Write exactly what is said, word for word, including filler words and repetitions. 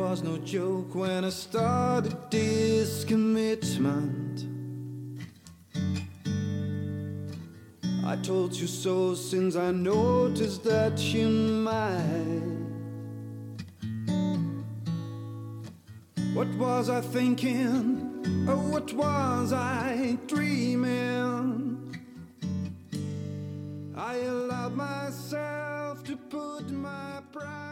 was no joke when I started this commitment. I told you so since I noticed that you might. What was I thinking? Oh, what was I dreaming? I allowed myself to put my pride